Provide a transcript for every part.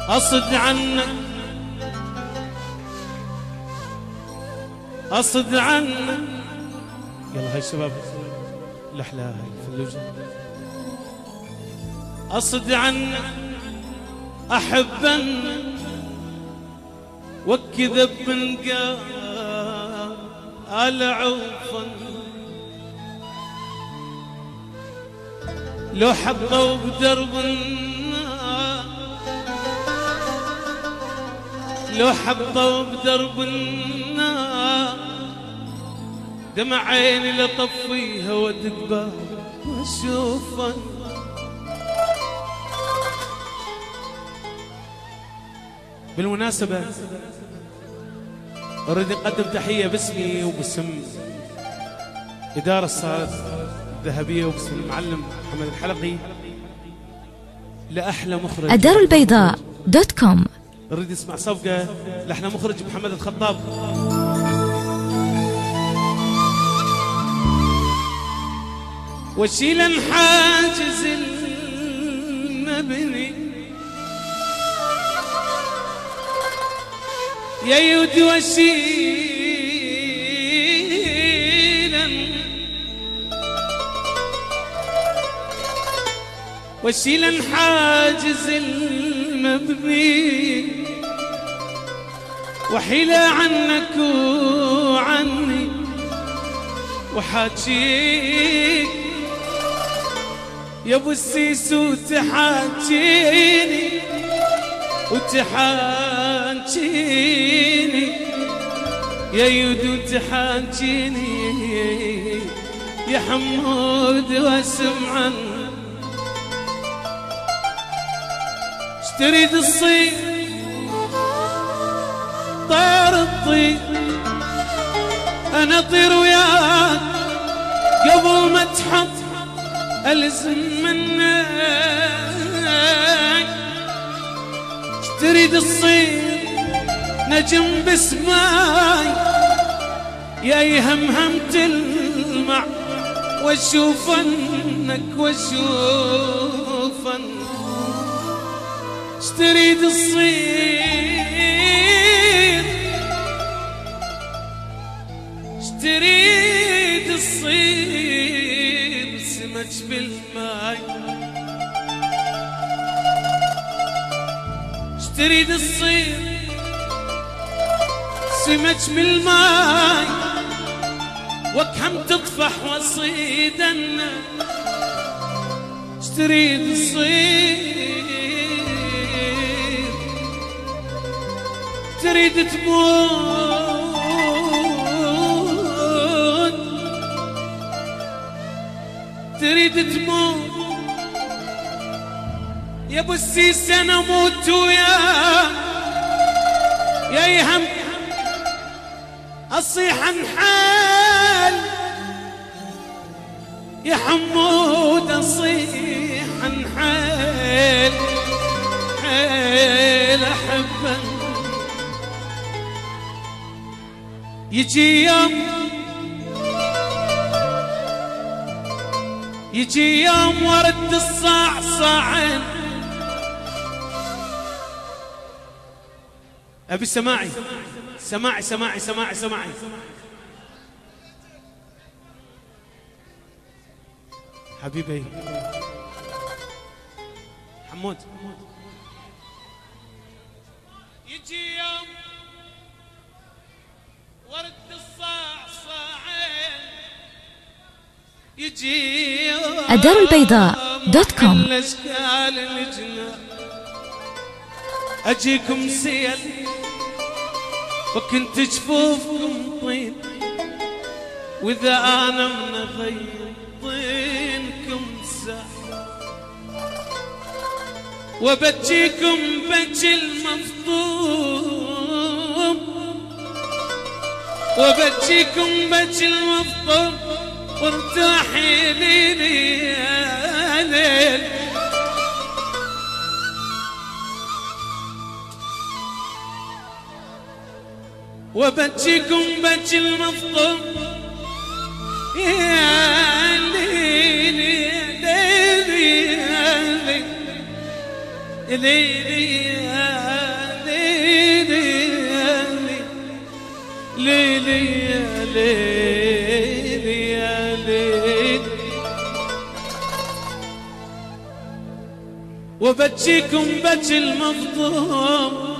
أصد عنك أصد عنك. يلا هاي شباب الأحلى هاي في اللوجة. أصد عنك أحبا وكذب من قال عوفا، لو حطوا بدرب النار، لو حطوا بدرب النار دمع عيني لطفيها وتكبر واشوفا. بالمناسبة أريد أقدم تحية باسمي وباسم إدارة الصالة الذهبية وباسم المعلم محمد الحلقي لأحلى مخرج الدارالبيضاء.com. أريد أسمع صفقة لأحلى مخرج محمد الخطاب. وشيلا حاجز المبني يا يود وشيلا حاجز المبني وحيلة عنك وعني وحاجيك يا ابو السيس وتحاجيني وتحاجيني يا يود وتحاجيني يا حمود واسمعا. اشتريد الصيد طير الطير انا طير وياك قبل ما تحط الزم منك. اشتريد الصيد نجم بسماي يا يهمهم تلمع واشوفنك واشوفن. اشتريد الصيد اشتريد الصيد سمك بالماي. اشتريد الصيد سمك بالماي وكم تطفح وصيدنا. اشتريد الصيد تريد تموت تريد تموت يا ابو السيس انا اموت وياك يا يهم اصيح انحال يا حمود اصيح انحال حيل احبك. يجي يوم ورد الصاع صاعين. أبي سماعي سماعي سماعي سماعي سماعي حبيبي حمود. يجي يوم ورد الصاع صاعين يجي الدارالبيضاء.com. الاشكال الجنة اجيكم سيل وكنت جفوفكم طين واذا انا من غير طينكم سحر وبجيكم بجي المفطوم وبجيكم بجي المفطوم وارتاحي ليلي يا ليل. وبجيكم بجي المفطوم يا ليلي يا ليلي يا ليلي يا ليلي يا ليلي يا ليل، وبجيكم بجي المظلوم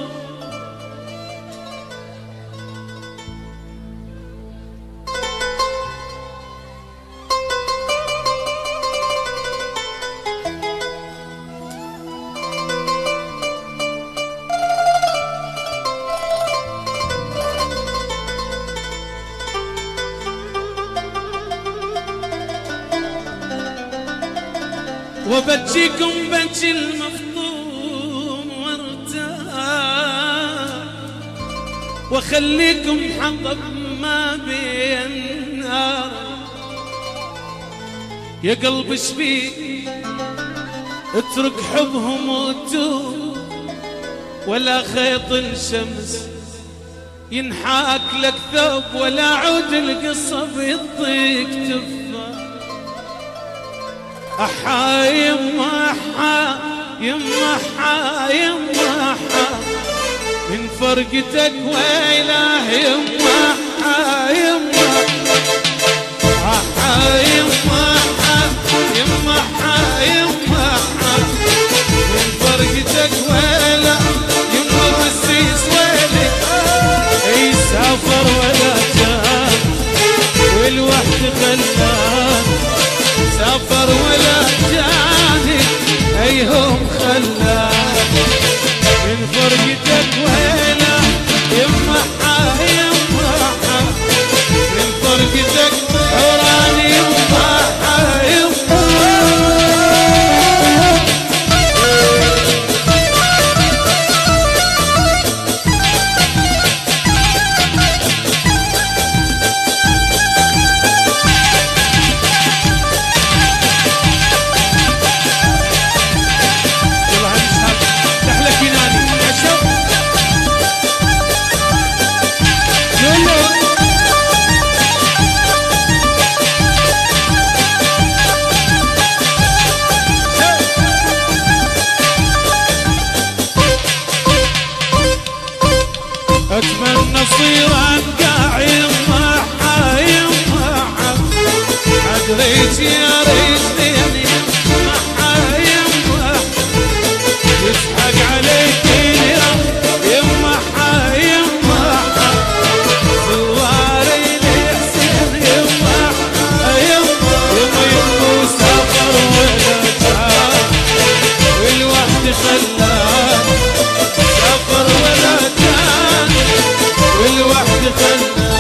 وبجيكم بجي المفطوم وارتاح، وخليكم حطب ما بين نار. يا قلب شبيك اترك حبهم وتوب، ولا خيط الشمس ينحاك لك ثوب، ولا عود القصب يضيق تفاح. أحا يما أحا يما أحا يما أحا من فرقتك ويله يما أحا يما أحا يما أحا يما أحا يما أحا من فرقتك ويله يما الرسيس ويلك. اي سافر ولا جان والوحد خلان، سافر ولا جاني ايهم خلان من فرقتك ويلا يما حا يما حا من فرقتك عراني يما حا يما. اتمنى اصير انقع يما حا يما حا، ادريت يا ريت ديني يما حا يما، يضحك عليك اليوم يما حا يما حا، زواري لحسين يما حا يما يما سافر ولا جان والوحد خلان، سافر ولا جان والوحد خلان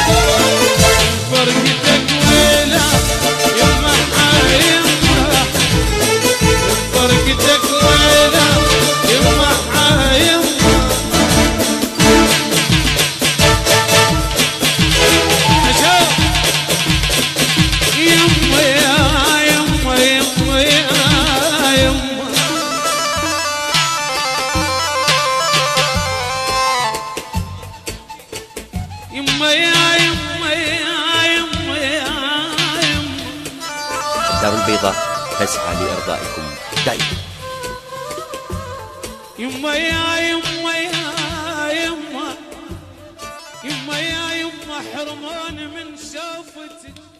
فرقتك ويلا يما حا يما، فرقتك ويلا يما حا يما. يما يا يما يما يا يما يما يا يما يا يما يا يما. الدار البيضاء تسعى لإرضائكم دائما. يما يا يما يا يما يما يا يما حرمان من شوفتك.